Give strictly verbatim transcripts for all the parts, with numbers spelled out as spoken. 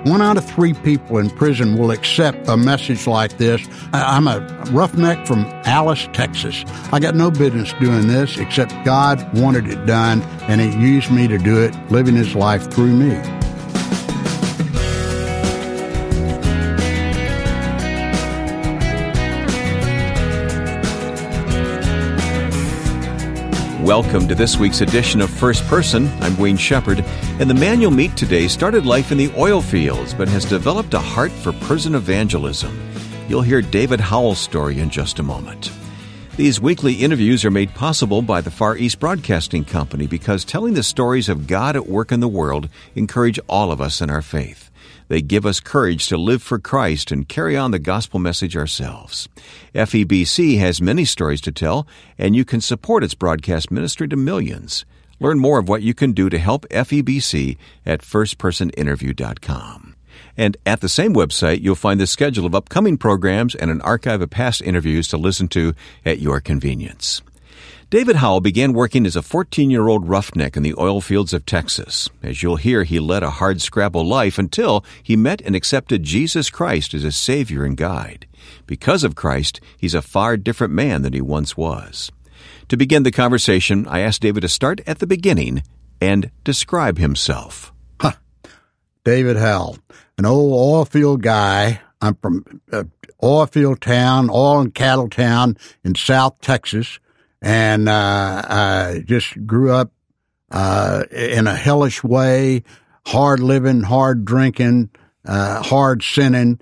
One out of three people in prison will accept a message like this. I'm a roughneck from Alice, Texas. I got no business doing this, except God wanted it done, and He used me to do it, living His life through me. Welcome to this week's edition of First Person. I'm Wayne Shepherd, and the man you'll meet today started life in the oil fields, but has developed a heart for prison evangelism. You'll hear David Howell's story in just a moment. These weekly interviews are made possible by the Far East Broadcasting Company because telling the stories of God at work in the world encourage all of us in our faith. They give us courage to live for Christ and carry on the gospel message ourselves. F E B C has many stories to tell, and you can support its broadcast ministry to millions. Learn more of what you can do to help F E B C at first person interview dot com. And at the same website, you'll find the schedule of upcoming programs and an archive of past interviews to listen to at your convenience. David Howell began working as a fourteen-year-old roughneck in the oil fields of Texas. As you'll hear, he led a hard-scrabble life until he met and accepted Jesus Christ as his Savior and guide. Because of Christ, he's a far different man than he once was. To begin the conversation, I asked David to start at the beginning and describe himself. Huh. David Howell, an old oil field guy. I'm from uh, oil field town, oil and cattle town in South Texas. And uh, I just grew up uh, in a hellish way, hard living, hard drinking, uh, hard sinning,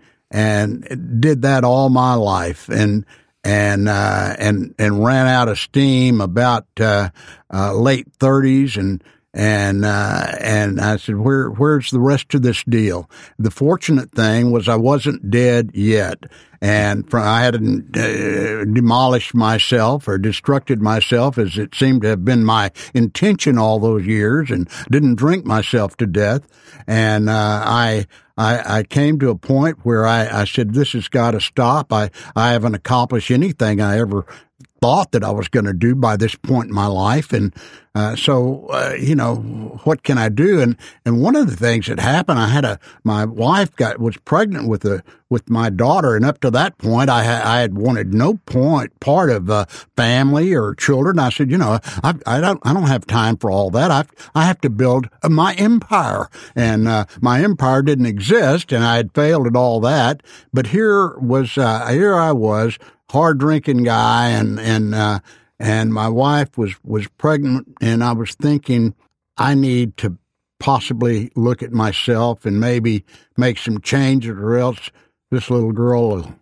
and did that all my life. And and uh, and and ran out of steam about uh, uh, late thirties, and and uh, and I said, where where's the rest of this deal? The fortunate thing was I wasn't dead yet. And from, I hadn't uh, demolished myself or destructed myself, as it seemed to have been my intention all those years, and didn't drink myself to death. And uh, I, I I came to a point where I, I said, this has got to stop. I, I haven't accomplished anything I ever thought that I was going to do by this point in my life. And uh, so, uh, you know, what can I do? And and one of the things that happened, I had a, my wife got, was pregnant with a, with my daughter. And up to that point, I, ha- I had wanted no point, part of uh, family or children. I said, you know, I, I don't, I don't have time for all that. I, I have to build my empire. And uh, my empire didn't exist, and I had failed at all that. But here was, uh, here I was, hard drinking guy, and and uh, and my wife was was pregnant, and I was thinking I need to possibly look at myself and maybe make some changes, or else this little girl will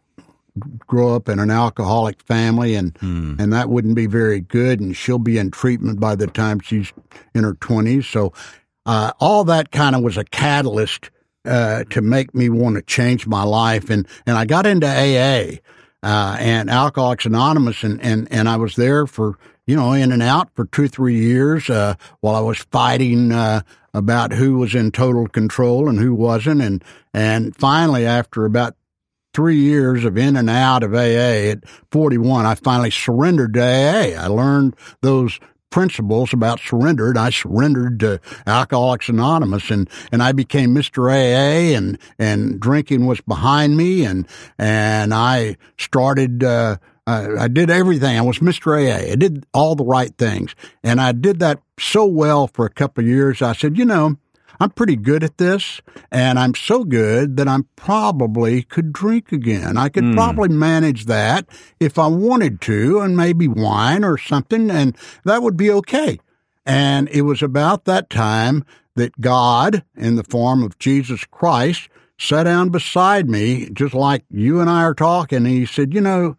grow up in an alcoholic family, and hmm. and that wouldn't be very good, and she'll be in treatment by the time she's in her twenties. So uh, all that kind of was a catalyst uh, to make me want to change my life, and and I got into A A. Uh, and Alcoholics Anonymous, and, and, and I was there for, you know, in and out for two, three years, uh, while I was fighting, uh, about who was in total control and who wasn't. And, and finally, after about three years of in and out of A A at forty-one, I finally surrendered to A A. I learned those principles about surrender, and I surrendered to Alcoholics Anonymous, and, and I became Mister A A, and, and drinking was behind me, and, and I started, uh, I, I did everything. I was Mister A A. I did all the right things, and I did that so well for a couple of years. I said, you know, I'm pretty good at this, and I'm so good that I probably could drink again. I could mm. probably manage that if I wanted to, and maybe wine or something, and that would be okay. And it was about that time that God, in the form of Jesus Christ, sat down beside me, just like you and I are talking, and he said, you know,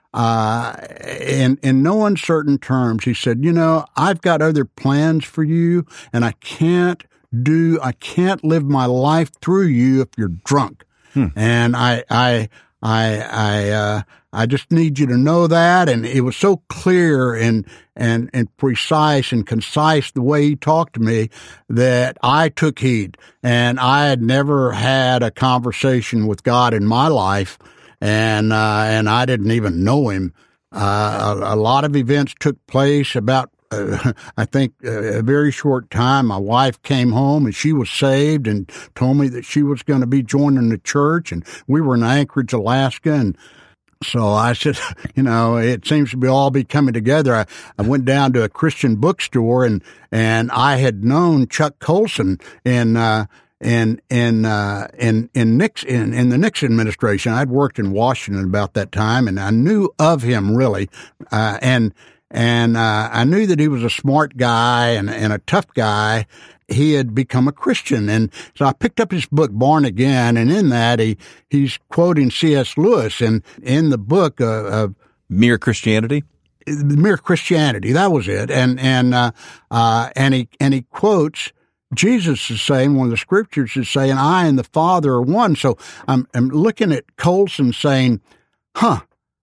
uh, in, in no uncertain terms, he said, you know, I've got other plans for you, and I can't do, I can't live my life through you if you're drunk. Hmm. And I, I, I, I, uh, I just need you to know that. And it was so clear and, and, and precise and concise the way he talked to me that I took heed. And I had never had a conversation with God in my life. And, uh, and I didn't even know him. Uh, a, a lot of events took place about uh, I think uh, a very short time, my wife came home and she was saved and told me that she was going to be joining the church. And we were in Anchorage, Alaska. And so I said, you know, it seems to be all be coming together. I, I went down to a Christian bookstore and, and I had known Chuck Colson in, uh, in, in, uh, in, in Nixon, in, in the Nixon administration. I'd worked in Washington about that time and I knew of him really. Uh, and, and, uh, I knew that he was a smart guy and, and a tough guy. He had become a Christian. And so I picked up his book, Born Again, and in that he, he's quoting C S Lewis. And in the book uh, of Mere Christianity? Mere Christianity, that was it. And, and, uh, uh, and he, and he quotes, Jesus is saying, one of the scriptures is saying, I and the Father are one. So I'm, I'm looking at Colson saying, huh,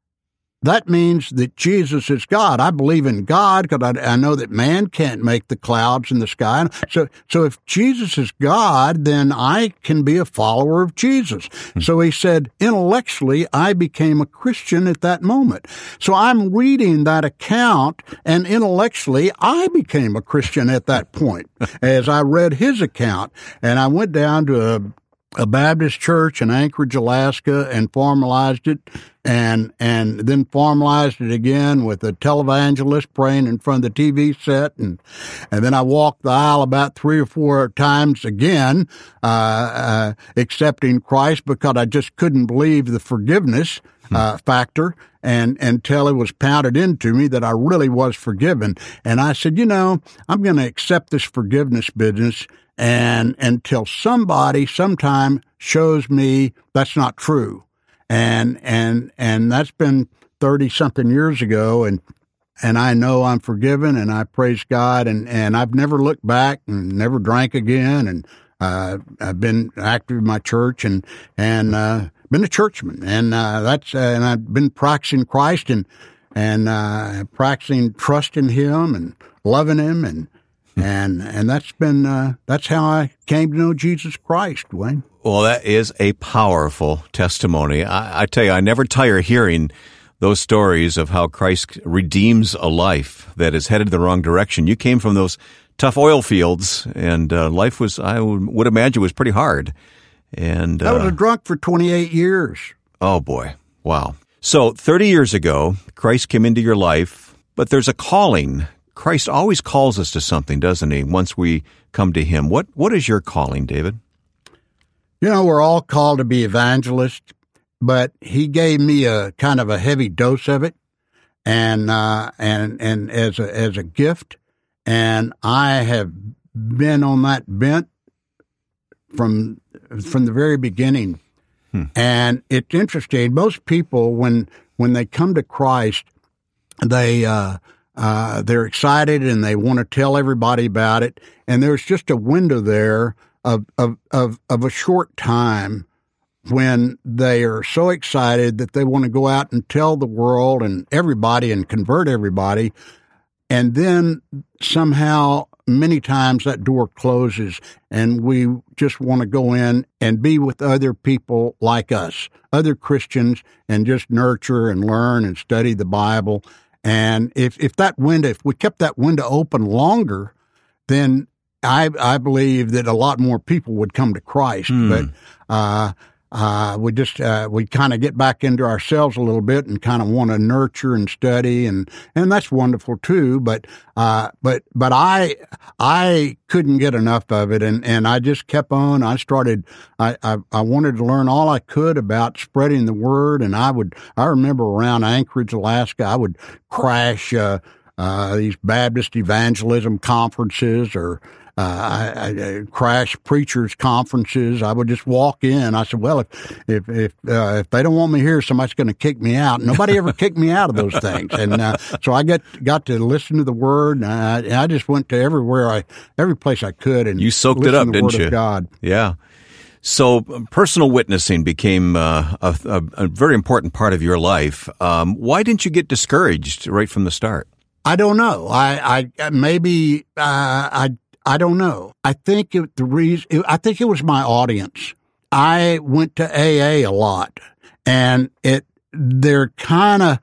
that means that Jesus is God. I believe in God because I, I know that man can't make the clouds in the sky. So, so if Jesus is God, then I can be a follower of Jesus. Mm-hmm. So he said, intellectually, I became a Christian at that moment. So I'm reading that account, and intellectually, I became a Christian at that point as I read his account. And I went down to a a Baptist church in Anchorage, Alaska, and formalized it, and and then formalized it again with a televangelist praying in front of the T V set, and and then I walked the aisle about three or four times again, uh, uh, accepting Christ because I just couldn't believe the forgiveness uh, factor, and until it was pounded into me that I really was forgiven, and I said, you know, I'm going to accept this forgiveness business. And until somebody sometime shows me that's not true. And, and, and that's been thirty something years ago. And, and I know I'm forgiven and I praise God. And, and I've never looked back and never drank again. And, uh, I've been active in my church and, and, uh, been a churchman. And, uh, that's, uh, and I've been practicing Christ and, and, uh, practicing trust in Him and loving Him and, And and that's been uh, that's how I came to know Jesus Christ, Wayne. Well, that is a powerful testimony. I, I tell you, I never tire hearing those stories of how Christ redeems a life that is headed the wrong direction. You came from those tough oil fields, and uh, life was, I would, would imagine, was pretty hard. And uh, I was a drunk for twenty-eight years. Oh boy, wow! So thirty years ago, Christ came into your life, but there's a calling. Christ always calls us to something, doesn't He, once we come to Him? What What is your calling, David? You know, we're all called to be evangelists, but He gave me a kind of a heavy dose of it, and uh, and and as a as a gift, and I have been on that bent from from the very beginning. Hmm. And it's interesting. Most people, when when they come to Christ, they uh, Uh, they're excited and they want to tell everybody about it. And there's just a window there of, of, of, of a short time when they are so excited that they want to go out and tell the world and everybody and convert everybody. And then somehow, many times that door closes and we just want to go in and be with other people like us, other Christians, and just nurture and learn and study the Bible. And if, if that window, if we kept that window open longer, then I I believe that a lot more people would come to Christ. Mm. But uh, uh, we just uh, we kind of get back into ourselves a little bit and kind of want to nurture and study, and, and that's wonderful too. But uh, but but I I couldn't get enough of it, and, and I just kept on. I started. I, I I wanted to learn all I could about spreading the word, and I would. I remember around Anchorage, Alaska, I would crash uh, uh, these Baptist evangelism conferences or. Uh, I, I crash preachers' conferences. I would just walk in. I said, "Well, if if if, uh, if they don't want me here, somebody's going to kick me out." Nobody ever kicked me out of those things, and uh, so I got got to listen to the Word. And I, and I just went to everywhere I, every place I could, and you soaked it up, to the didn't Word you? Of God. Yeah. So personal witnessing became uh, a, a, a very important part of your life. Um, why didn't you get discouraged right from the start? I don't know. I, I maybe uh, I. I don't know. I think it, the reason, it, I think it was my audience. I went to A A a lot, and it, they're kind of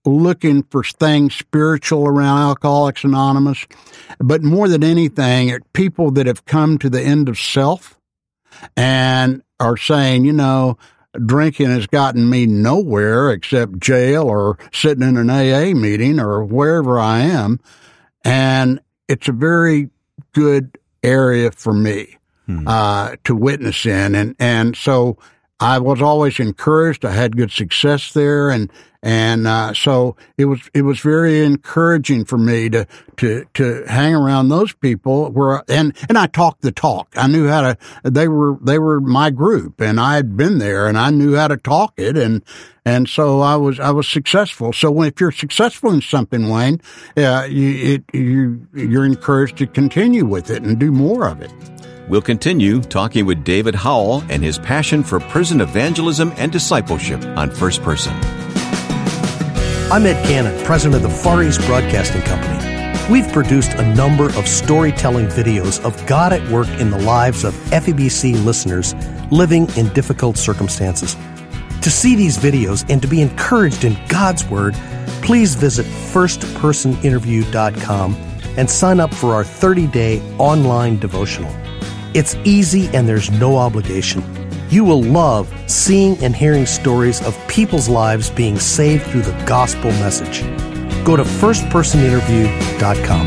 looking for things spiritual around Alcoholics Anonymous, but more than anything, at people that have come to the end of self and are saying, you know, drinking has gotten me nowhere except jail or sitting in an A A meeting or wherever I am. And it's a very good area for me hmm. uh, to witness in. And, and so I was always encouraged. I had good success there. And, and, uh, so it was, it was very encouraging for me to, to, to hang around those people where, and, and I talked the talk. I knew how to, they were, they were my group and I had been there and I knew how to talk it. And, and so I was, I was successful. So when, if you're successful in something, Wayne, uh, you, it, you, you're encouraged to continue with it and do more of it. We'll continue talking with David Howell and his passion for prison evangelism and discipleship on First Person. I'm Ed Cannon, president of the Far East Broadcasting Company. We've produced a number of storytelling videos of God at work in the lives of F E B C listeners living in difficult circumstances. To see these videos and to be encouraged in God's Word, please visit first person interview dot com and sign up for our thirty-day online devotional. It's easy and there's no obligation. You will love seeing and hearing stories of people's lives being saved through the gospel message. Go to first person interview dot com.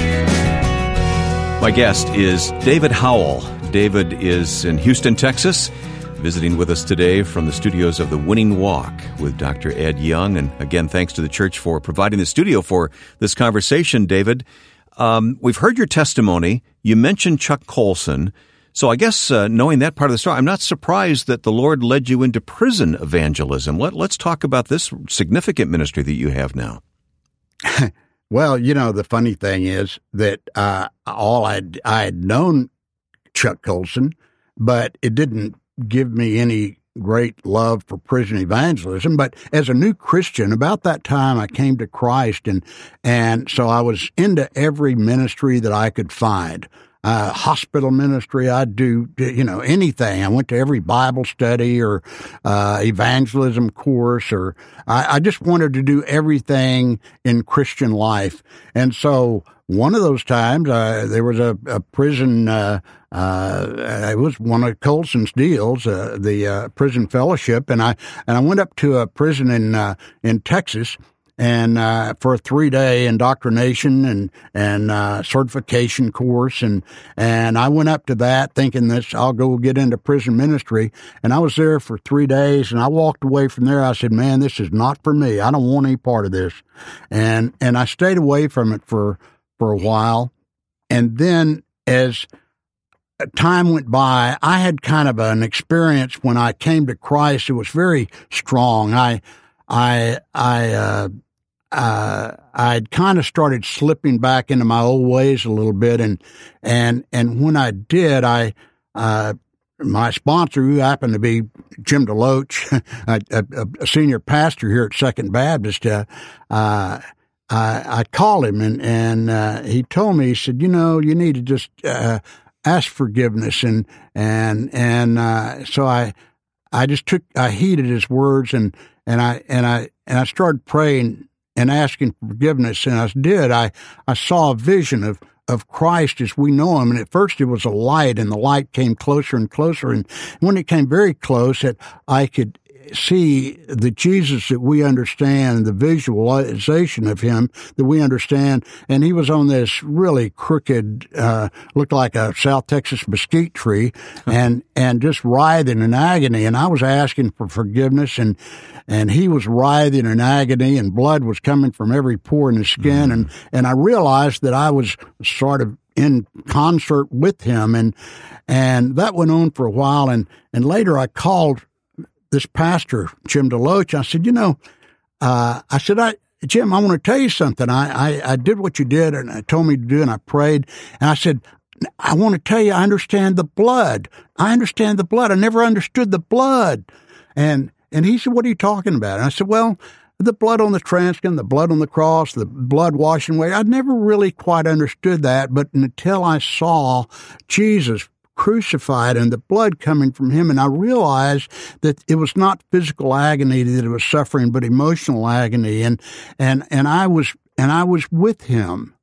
My guest is David Howell. David is in Houston, Texas, visiting with us today from the studios of The Winning Walk with Doctor Ed Young. And again, thanks to the church for providing the studio for this conversation, David. Um, we've heard your testimony. You mentioned Chuck Colson. So I guess uh, knowing that part of the story, I'm not surprised that the Lord led you into prison evangelism. Let, let's talk about this significant ministry that you have now. Well, you know, the funny thing is that uh, all I'd, I had known Chuck Colson, but it didn't give me any great love for prison evangelism. But as a new Christian, about that time I came to Christ, and and so I was into every ministry that I could find. Uh, hospital ministry, I'd do, you know, anything. I went to every Bible study or uh, evangelism course, or I, I just wanted to do everything in Christian life. And so one of those times, uh, there was a, a prison, uh, uh, it was one of Colson's deals, uh, the uh, prison fellowship, and I and I went up to a prison in uh, in Texas, and uh, for a three-day indoctrination and and uh, certification course, and and I went up to that thinking this I'll go get into prison ministry, and I was there for three days, and I walked away from there. I said, "Man, this is not for me. I don't want any part of this," and and I stayed away from it for for a while, and then as time went by, I had kind of an experience when I came to Christ. It was very strong. I I I. Uh, Uh, I'd kind of started slipping back into my old ways a little bit, and and and when I did, I uh, my sponsor, who happened to be Jim DeLoach, a, a, a senior pastor here at Second Baptist, uh, uh, I, I called him, and and uh, he told me, he said, you know, you need to just uh, ask forgiveness, and and and uh, so I I just took I heeded his words, and and I and I and I started praying and asking for forgiveness. And as I did, I, I saw a vision of, of Christ as we know him. And at first it was a light, and the light came closer and closer. And when it came very close, it, I could see the Jesus that we understand, the visualization of him that we understand. And he was on this really crooked, uh, looked like a South Texas mesquite tree, and, and just writhing in agony. And I was asking for forgiveness, and, and he was writhing in agony, and blood was coming from every pore in his skin. Mm. And, and I realized that I was sort of in concert with him. And, and that went on for a while. And, and later I called this pastor, Jim DeLoach. I said, you know, uh, I said, I, Jim, I want to tell you something. I, I, I did what you did, and I told me to do, and I prayed. And I said, I want to tell you, I understand the blood. I understand the blood. I never understood the blood. And, and he said, what are you talking about? And I said, well, the blood on the transcript, the blood on the cross, the blood washing away. I'd never really quite understood that, but until I saw Jesus crucified and the blood coming from him. And I realized that it was not physical agony that he was suffering, but emotional agony. And, and, and I was, and I was with him.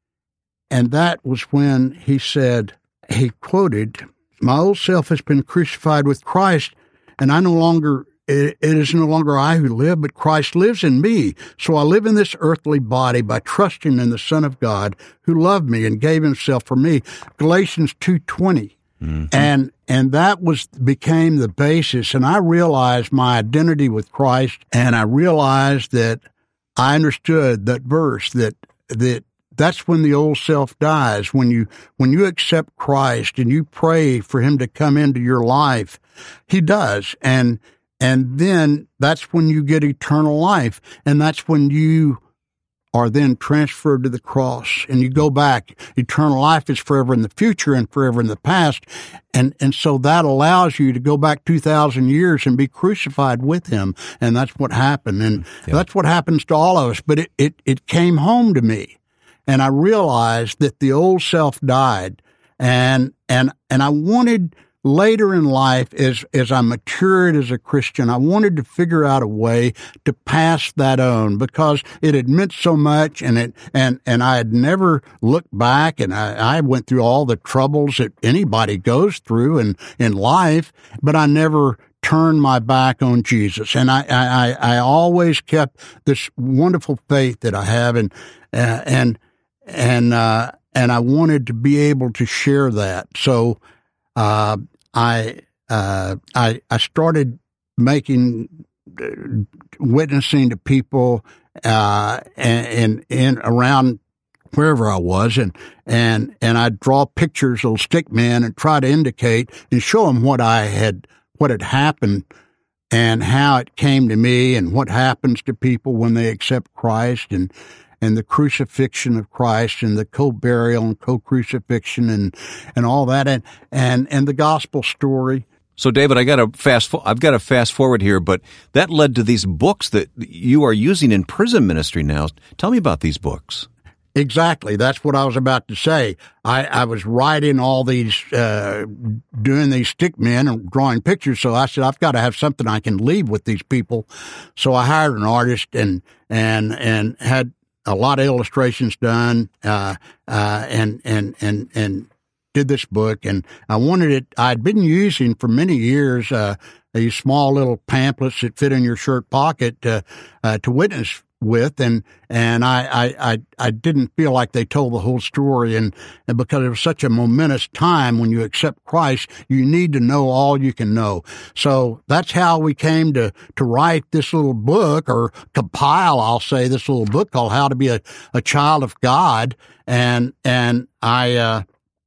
And that was when he said, he quoted, "My old self has been crucified with Christ, and I no longer, it, it is no longer I who live, but Christ lives in me. So I live in this earthly body by trusting in the Son of God who loved me and gave himself for me." Galatians two twenty. Mm-hmm. And, and that was, became the basis. And I realized my identity with Christ, and I realized that I understood that verse, that, that, that's when the old self dies. When you, when you accept Christ and you pray for him to come into your life, he does. And, and then that's when you get eternal life. And that's when you are then transferred to the cross and you go back. Eternal life is forever in the future and forever in the past. And, and so that allows you to go back two thousand years and be crucified with him. And that's what happened. And yeah. that's what happens to all of us. But it, it, it came home to me. And I realized that the old self died, and and and I wanted later in life, as as I matured as a Christian, I wanted to figure out a way to pass that on, because it had meant so much, and it and and I had never looked back, and I, I went through all the troubles that anybody goes through in in life, but I never turned my back on Jesus, and I I I always kept this wonderful faith that I have, and uh, and. And, uh, and I wanted to be able to share that. So, uh, I, uh, I, I started making, uh, witnessing to people, uh, and, and around wherever I was. And, and, and I'd draw pictures of stick men and try to indicate and show them what I had, what had happened and how it came to me and what happens to people when they accept Christ, and, and the crucifixion of Christ and the co-burial and co-crucifixion and, and all that, and, and, and the gospel story. So, David, I got to fast. I've got to fast forward here, but that led to these books that you are using in prison ministry now. Tell me about these books. Exactly. That's what I was about to say. I, I was writing all these, uh, doing these stick men and drawing pictures. So I said, I've got to have something I can leave with these people. So I hired an artist and, and, and had a lot of illustrations done, uh, uh, and, and, and, and did this book. And I wanted it, I'd been using for many years, uh, these small little pamphlets that fit in your shirt pocket, uh, uh, to witness with. And, and I, I, I, I didn't feel like they told the whole story. And, and because it was such a momentous time when you accept Christ, you need to know all you can know. So that's how we came to, to write this little book, or compile, I'll say, this little book called How to Be a, a Child of God. And, and I, uh,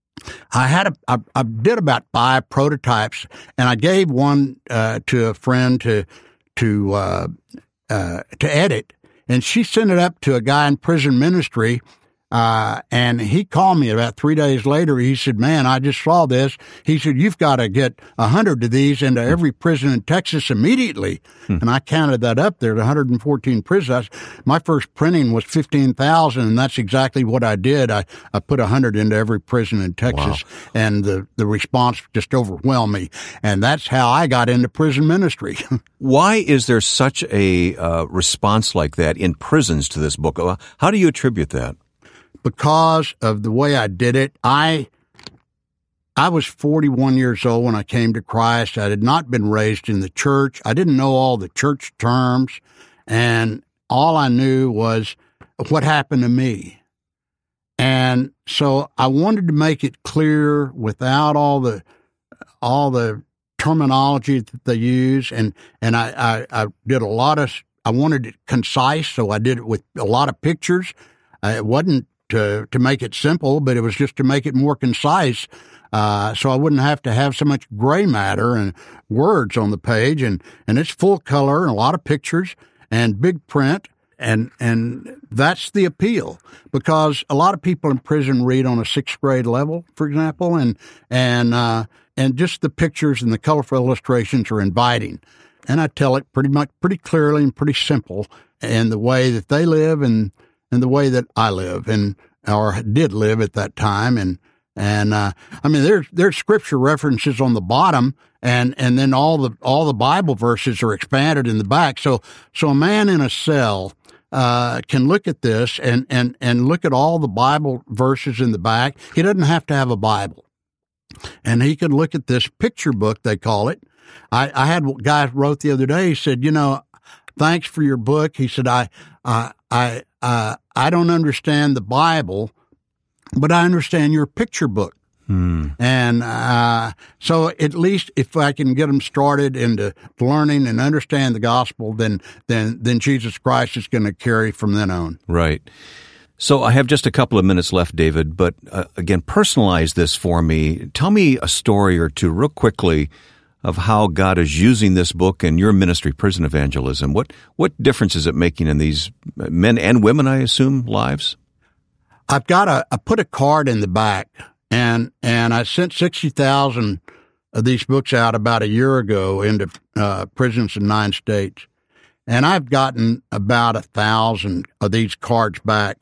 I had a, I, I did about five prototypes, and I gave one, uh, to a friend to, to, uh, uh, to edit. And she sent it up to a guy in prison ministry, uh, and he called me about three days later. He said, "Man, I just saw this." He said, "You've got to get a hundred of these into every prison in Texas immediately." Hmm. And I counted that up there to one hundred fourteen prisons. My first printing was fifteen thousand, and that's exactly what I did. I, I put a hundred into every prison in Texas, wow. And the, the response just overwhelmed me. And that's how I got into prison ministry. Why is there such a uh, response like that in prisons to this book? How do you attribute that? Because of the way I did it. I I was forty-one years old when I came to Christ. I had not been raised in the church. I didn't know all the church terms, and all I knew was what happened to me. And so I wanted to make it clear without all the all the terminology that they use, and and I, I, I did a lot of. I wanted it concise, so I did it with a lot of pictures. Uh, it wasn't to to make it simple, but it was just to make it more concise, uh, so I wouldn't have to have so much gray matter and words on the page. And, and it's full color and a lot of pictures and big print, and and that's the appeal, because a lot of people in prison read on a sixth grade level, for example, and and uh, and just the pictures and the colorful illustrations are inviting, and I tell it pretty much pretty clearly and pretty simple in the way that they live and and the way that I live and or did live at that time, and And uh, I mean, there's there's scripture references on the bottom, and, and then all the all the Bible verses are expanded in the back. So so a man in a cell uh, can look at this and, and, and look at all the Bible verses in the back. He doesn't have to have a Bible, and he could look at this picture book, they call it. I, I had a guy wrote the other day. He said, you know, thanks for your book. He said, I I I uh, I don't understand the Bible, but I understand your picture book. Hmm. And uh, so at least if I can get them started into learning and understand the gospel, then then then Jesus Christ is going to carry from then on. Right. So I have just a couple of minutes left, David, but uh, again, personalize this for me. Tell me a story or two real quickly of how God is using this book and your ministry, Prison Evangelism. What what difference is it making in these men and women, I assume, lives? I've got a, I put a card in the back, and and I sent sixty thousand of these books out about a year ago into uh, prisons in nine states. And I've gotten about a thousand of these cards back.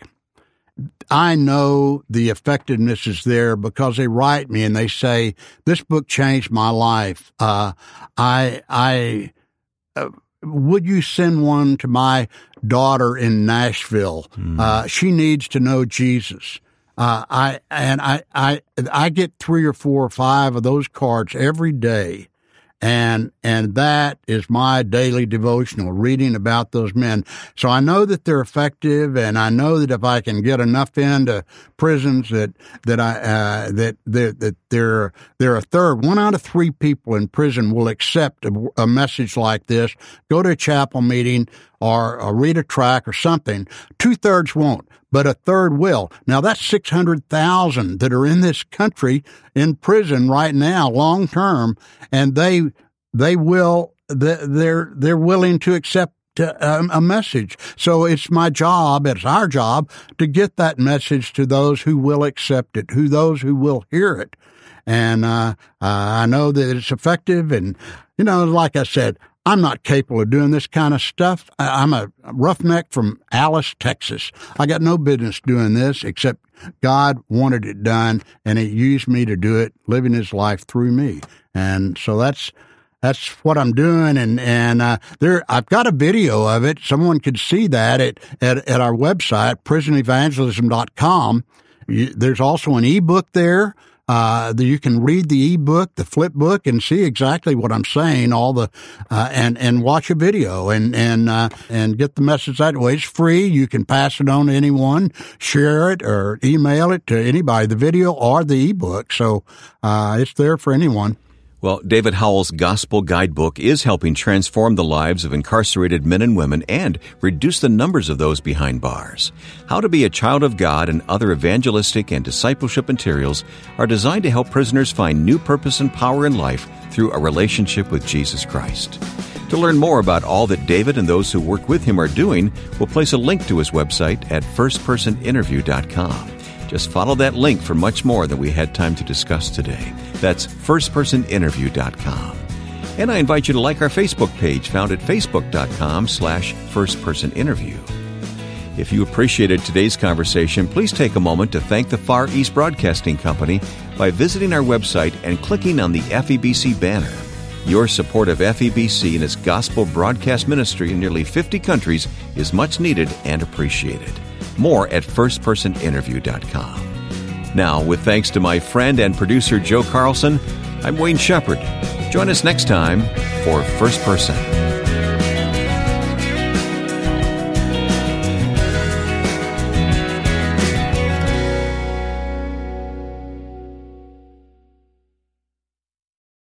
I know the effectiveness is there because they write me and they say, this book changed my life. Uh, I, I, uh, would you send one to my daughter in Nashville? Mm. Uh, she needs to know Jesus. Uh, I, and I, I, I get three or four or five of those cards every day. And, and that is my daily devotional, reading about those men. So I know that they're effective, and I know that if I can get enough into prisons that, that I, uh, that, that, that they're, they're a third, one out of three people in prison will accept a, a message like this, go to a chapel meeting or, or read a tract or something. Two thirds won't, but a third will. Now that's six hundred thousand that are in this country in prison right now, long term, and they they will they're they're willing to accept a, a message. So it's my job, it's our job to get that message to those who will accept it, who those who will hear it, and uh, uh, I know that it's effective. And you know, like I said, I'm not capable of doing this kind of stuff. I'm a roughneck from Alice, Texas. I got no business doing this, except God wanted it done, and He used me to do it, living His life through me. And so that's that's what I'm doing. And and uh, there, I've got a video of it. Someone could see that at at, at our website, prison evangelism dot com. There's also an ebook there. Uh, you can read the ebook, the flip book, and see exactly what I'm saying. All the uh, and and watch a video and and uh, and get the message that way. It's free. You can pass it on to anyone, share it, or email it to anybody. The video or the ebook. So uh, it's there for anyone. Well, David Howell's Gospel Guidebook is helping transform the lives of incarcerated men and women and reduce the numbers of those behind bars. How to Be a Child of God and other evangelistic and discipleship materials are designed to help prisoners find new purpose and power in life through a relationship with Jesus Christ. To learn more about all that David and those who work with him are doing, we'll place a link to his website at first person interview dot com. Just follow that link for much more than we had time to discuss today. That's first person interview dot com. And I invite you to like our Facebook page found at facebook dot com slash first person interview. If you appreciated today's conversation, please take a moment to thank the Far East Broadcasting Company by visiting our website and clicking on the F E B C banner. Your support of F E B C and its gospel broadcast ministry in nearly fifty countries is much needed and appreciated. More at first person interview dot com. Now, with thanks to my friend and producer Joe Carlson, I'm Wayne Shepherd. Join us next time for First Person.